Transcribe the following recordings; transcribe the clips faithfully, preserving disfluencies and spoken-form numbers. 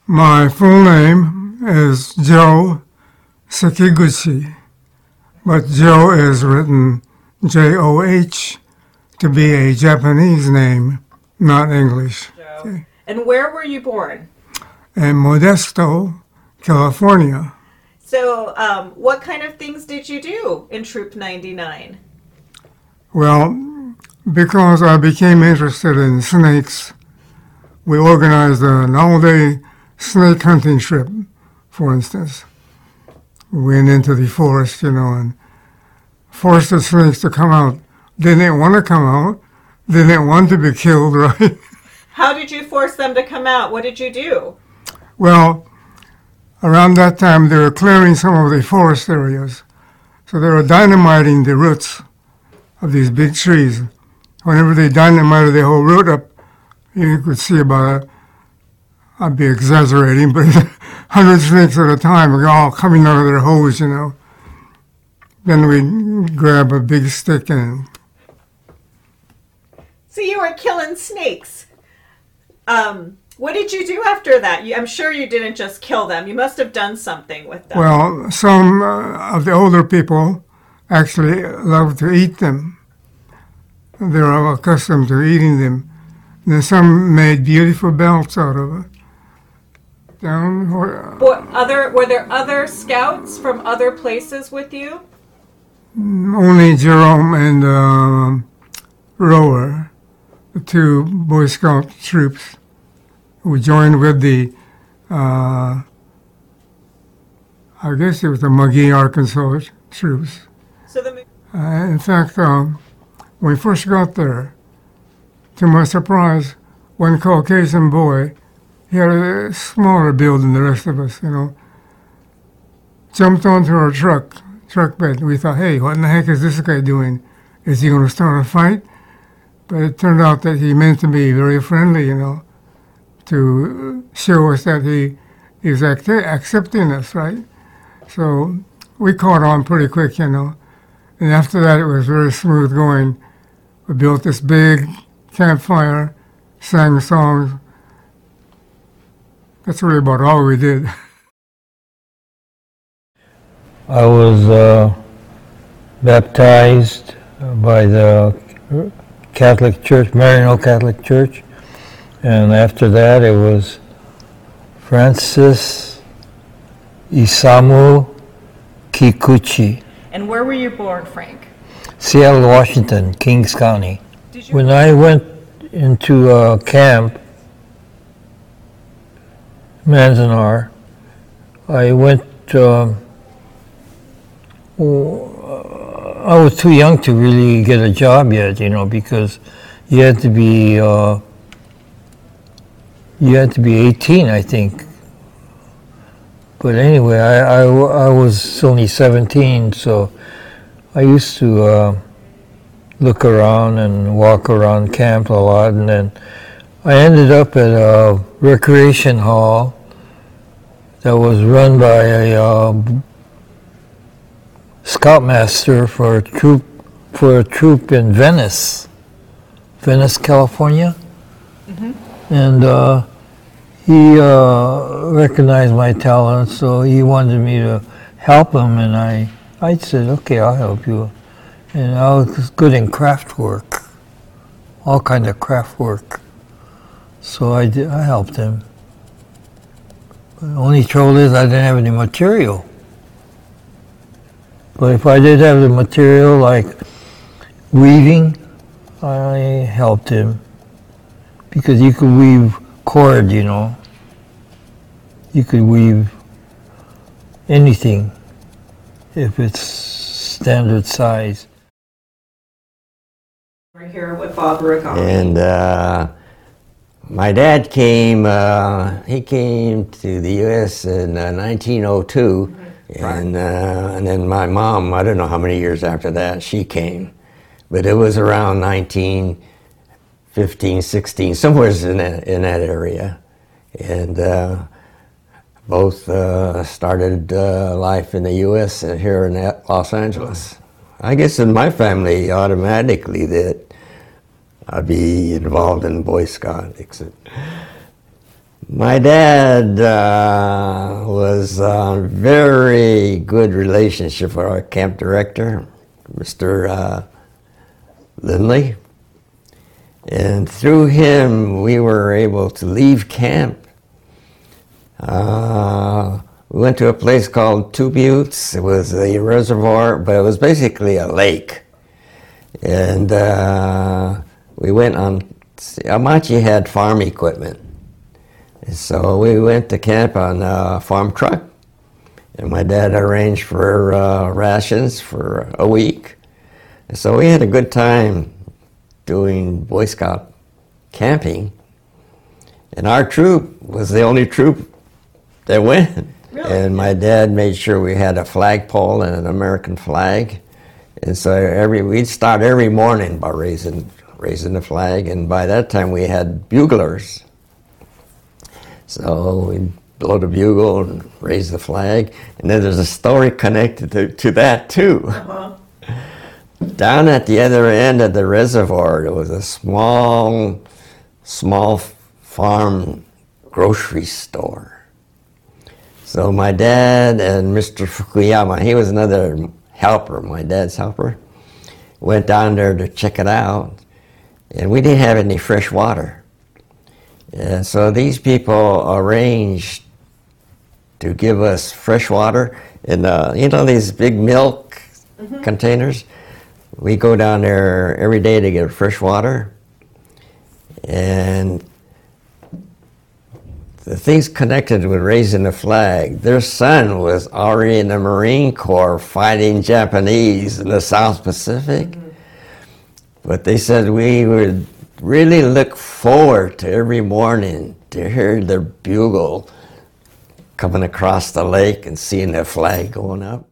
My full name is Joe Sekiguchi, but Joe is written J O H to be a Japanese name, not English. Joe. Okay. And where were you born? In Modesto, California. So um, what kind of things did you do in Troop ninety-nine? Well, because I became interested in snakes, we organized an all-day snake hunting trip, for instance. We went into the forest, you know, and forced the snakes to come out. They didn't want to come out. They didn't want to be killed, right? How did you force them to come out? What did you do? Well, around that time, they were clearing some of the forest areas. So they were dynamiting the roots of these big trees. Whenever they dynamited the whole root up, you could see about it. I'd be exaggerating, but hundred snakes at a time were all coming out of their holes, you know. Then we'd grab a big stick and... So you were killing snakes. Um, what did you do after that? You, I'm sure you didn't just kill them. You must have done something with them. Well, some uh, of the older people actually loved to eat them. They were accustomed to eating them. And some made beautiful belts out of it. Down where, what other were there other scouts from other places with you? Only Jerome and uh, Rower, the two Boy Scout troops, who joined with the, uh, I guess it was the Magee, Arkansas troops. So the uh, in fact, um, when we first got there, to my surprise, one Caucasian boy, he had a smaller build than the rest of us, you know, jumped onto our truck, truck bed. We thought, hey, what in the heck is this guy doing? Is he going to start a fight? But it turned out that he meant to be very friendly, you know, to show us that he is act- accepting us, right? So we caught on pretty quick, you know. And after that, it was very smooth going. We built this big campfire, sang songs. That's really about all we did. I was uh, baptized by the Catholic Church, Maryknoll Catholic Church, and after that it was Francis Isamu Kikuchi. And where were you born, Frank? Seattle, Washington, Kings County. When I went into uh, camp, Manzanar, I went, uh, I was too young to really get a job yet, you know, because you had to be, uh, you had to be eighteen, I think. But anyway, I, I, I was only seventeen, so I used to uh, look around and walk around camp a lot, and then I ended up at a recreation hall that was run by a uh, scoutmaster for a troop for a troop in Venice, Venice, California, mm-hmm. and uh, he uh, recognized my talent, so he wanted me to help him, and I I said, okay, I'll help you, and I was good in craft work, all kind of craft work. So I did, I helped him. The only trouble is I didn't have any material. But if I did have the material, like weaving, I helped him. Because you could weave cord, you know. You could weave anything if it's standard size. We're here with Bob Rigoni. And uh, my dad came, uh, he came to the U S in uh, nineteen oh two, mm-hmm. and, uh, and then my mom, I don't know how many years after that, she came. But it was around nineteen fifteen, sixteen, somewhere in that, in that area. And uh, both uh, started uh, life in the U S here in Los Angeles. I guess in my family, automatically that I'd be involved in Boy Scouts. My dad uh, was a very good relationship with our camp director, Mister Uh, Lindley. And through him, we were able to leave camp. Uh, we went to a place called Two Buttes. It was a reservoir, but it was basically a lake. And uh, we went on, Amachi had farm equipment. So we went to camp on a farm truck, and my dad arranged for uh, rations for a week. And so we had a good time doing Boy Scout camping. And our troop was the only troop that went. Really? And my dad made sure we had a flagpole and an American flag. And so every we'd start every morning by raising raising the flag, and by that time we had buglers. So we'd blow the bugle and raise the flag. And then there's a story connected to, to that too. Uh-huh. Down at the other end of the reservoir, there was a small, small farm grocery store. So my dad and Mister Fukuyama, he was another helper, my dad's helper, went down there to check it out, and we didn't have any fresh water. And so these people arranged to give us fresh water in, uh, you know, these big milk mm-hmm. containers. We go down there every day to get fresh water, and the things connected with raising the flag, their son was already in the Marine Corps fighting Japanese in the South Pacific. Mm-hmm. But they said we would really look forward to every morning to hear their bugle coming across the lake and seeing their flag going up.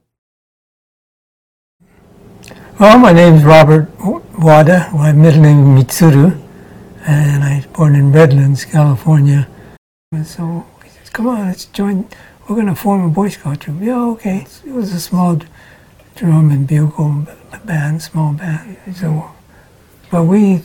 Well, my name is Robert Wada. My middle name is Mitsuru, and I was born in Redlands, California. And so he says, come on, let's join, we're going to form a Boy Scout troop. Yeah, okay. It was a small drum and bugle band, small band. So, but we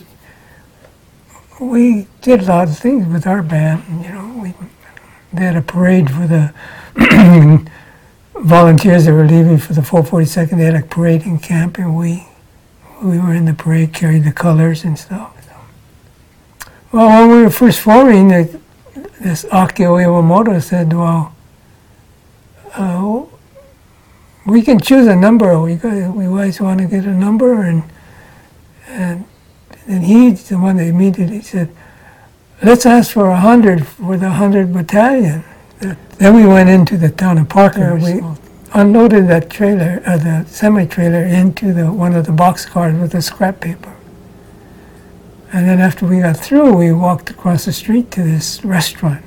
we did a lot of things with our band. You know, we they had a parade for the volunteers that were leaving for the four forty-second. They had a parade in camp, and we we were in the parade, carried the colors and stuff. So. Well, when we were first forming, the, this Akio Iwamoto said, well, uh, we can choose a number. We, we always want to get a number, and and and he's the one that immediately said, let's ask for a hundred for the hundred battalion. Then we went into the town of Parker. We unloaded that trailer, uh, the semi-trailer, into the one of the box cars with the scrap paper. And then after we got through, we walked across the street to this restaurant.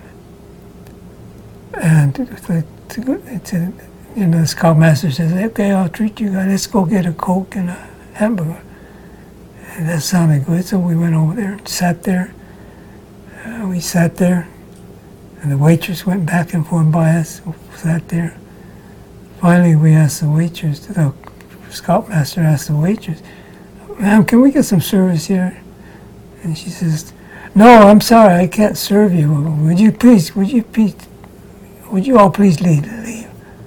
And it's a, it's a, you know, the scoutmaster says, okay, I'll treat you guys. Let's go get a Coke and a hamburger. And that sounded good, so we went over there and sat there. Uh, we sat there, and the waitress went back and forth by us, sat there. Finally, we asked the waitress, the scoutmaster asked the waitress, ma'am, can we get some service here? And she says, no, I'm sorry, I can't serve you. Would you please, would you please, would you all please leave? leave?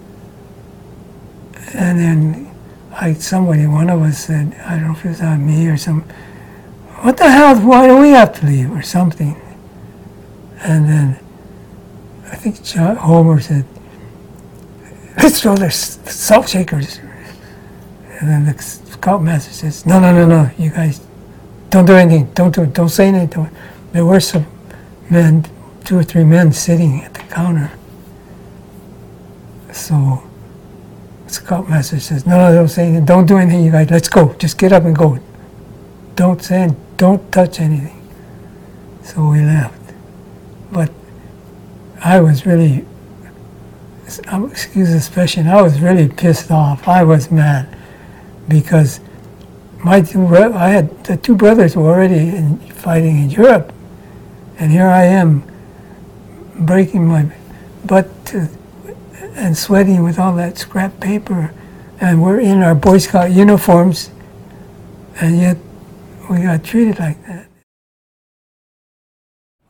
And then I, somebody, one of us said, I don't know if it was on me or some, what the hell, why do we have to leave or something? And then I think John Homer said, let's throw the salt shakers. And then the scoutmaster says, no, no, no, no, you guys don't do anything, don't do it, don't say anything. There were some men, two or three men sitting at the counter. So the scoutmaster says, no, no, don't say anything, don't do anything, you guys, let's go, just get up and go. Don't say, don't touch anything. So we left. But I was really, excuse the expression, I was really pissed off. I was mad because my two, I had the two brothers were already in, fighting in Europe, and here I am breaking my butt to, and sweating with all that scrap paper, and we're in our Boy Scout uniforms, and yet we got treated like that.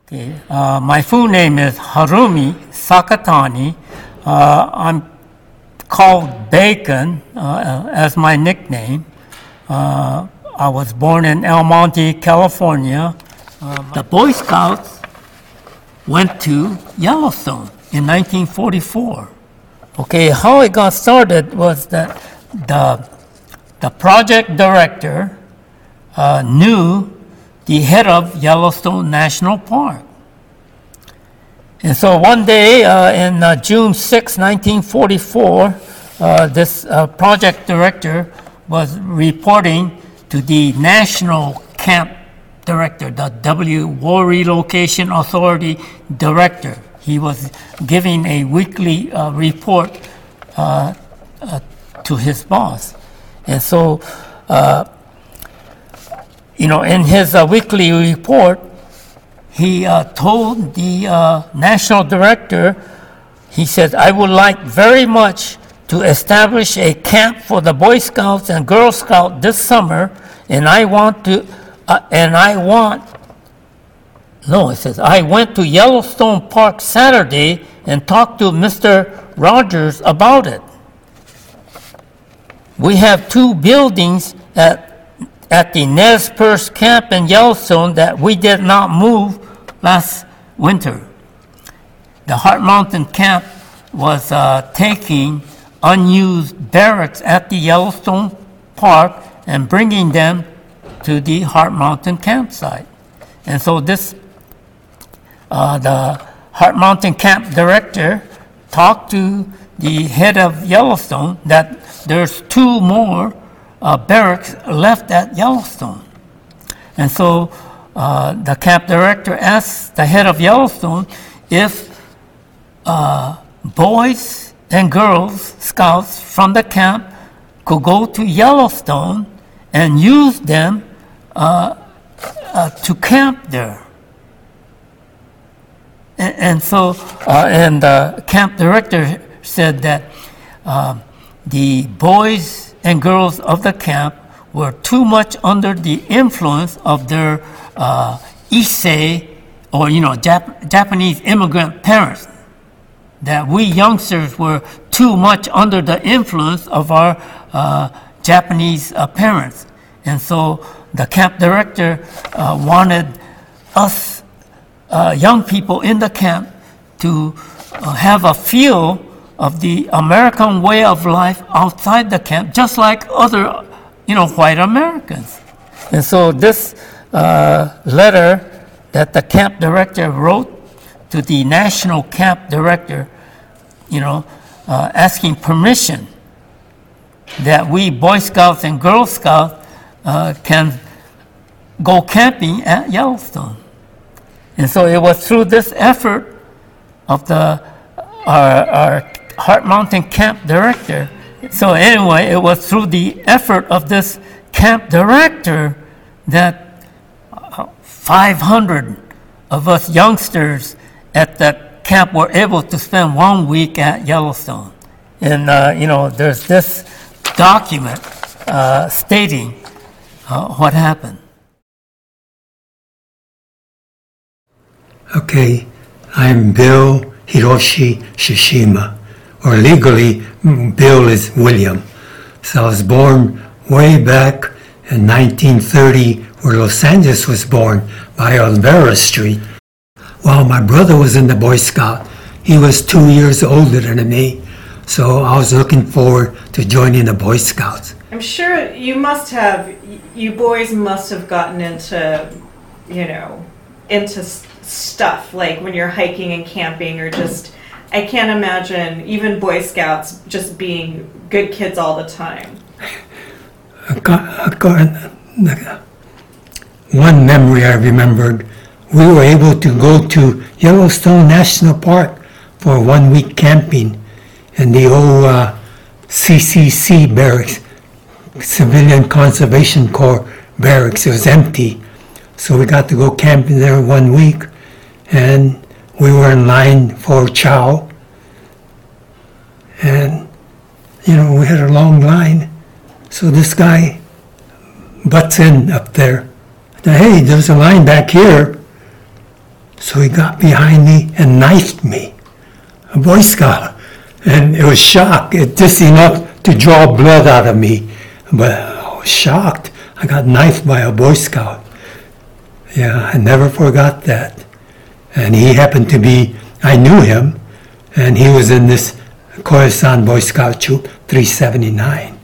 Okay. Uh, my full name is Harumi Sakatani. Uh, I'm called Bacon uh, as my nickname. Uh, I was born in El Monte, California. Uh, the Boy Scouts went to Yellowstone in nineteen forty-four. Okay, how it got started was that the, the project director uh, knew the head of Yellowstone National Park. And so one day uh, in uh, June sixth, nineteen forty-four, uh, this uh, project director was reporting to the National Camp Director, the W War Relocation Authority Director. He was giving a weekly uh, report uh, uh, to his boss. And so, uh, you know, in his uh, weekly report, he uh, told the uh, national director, he said, I would like very much to establish a camp for the Boy Scouts and Girl Scouts this summer, and I want to, uh, and I want, no, it says, I went to Yellowstone Park Saturday and talked to Mister Rogers about it. We have two buildings at, at the Nez Perce camp in Yellowstone that we did not move last winter. The Heart Mountain camp was uh, taking unused barracks at the Yellowstone Park and bringing them to the Heart Mountain campsite. And so this, uh, the Heart Mountain camp director talked to the head of Yellowstone that there's two more uh, barracks left at Yellowstone. And so uh, the camp director asked the head of Yellowstone if uh, boys and girls scouts from the camp could go to Yellowstone and use them uh, uh, to camp there. And, and so, uh, and the camp director said that uh, the boys and girls of the camp were too much under the influence of their uh, Issei, or you know, Jap- Japanese immigrant parents. That we youngsters were too much under the influence of our uh, Japanese uh, parents. And so the camp director uh, wanted us uh, young people in the camp to uh, have a feel of the American way of life outside the camp, just like other, you know, white Americans. And so this uh, letter that the camp director wrote to the national camp director, you know, uh, asking permission that we Boy Scouts and Girl Scouts uh, can go camping at Yellowstone. And so it was through this effort of the our, our Heart Mountain camp director. So anyway, it was through the effort of this camp director that uh, five hundred of us youngsters at the camp were able to spend one week at Yellowstone. And, uh, you know, there's this document uh, stating uh, what happened. Okay, I'm Bill Hiroshi Shishima, or legally, Bill is William. So I was born way back in nineteen thirty, where Los Angeles was born, by Olvera Street. While my brother was in the Boy Scout, he was two years older than me, so I was looking forward to joining the Boy Scouts. I'm sure you must have, you boys must have gotten into, you know, into s- stuff, like when you're hiking and camping, or just, I can't imagine even Boy Scouts just being good kids all the time. One memory I remembered, we were able to go to Yellowstone National Park for one week camping in the old uh, C C C barracks, Civilian Conservation Corps barracks. It was empty. So we got to go camping there one week, and we were in line for chow. And, you know, we had a long line. So this guy butts in up there. Hey, there's a line back here. So he got behind me and knifed me, a Boy Scout. And it was shock, it just enough to draw blood out of me. But I was shocked. I got knifed by a Boy Scout. Yeah, I never forgot that. And he happened to be, I knew him, and he was in this Khorasan Boy Scout Troop three seventy-nine.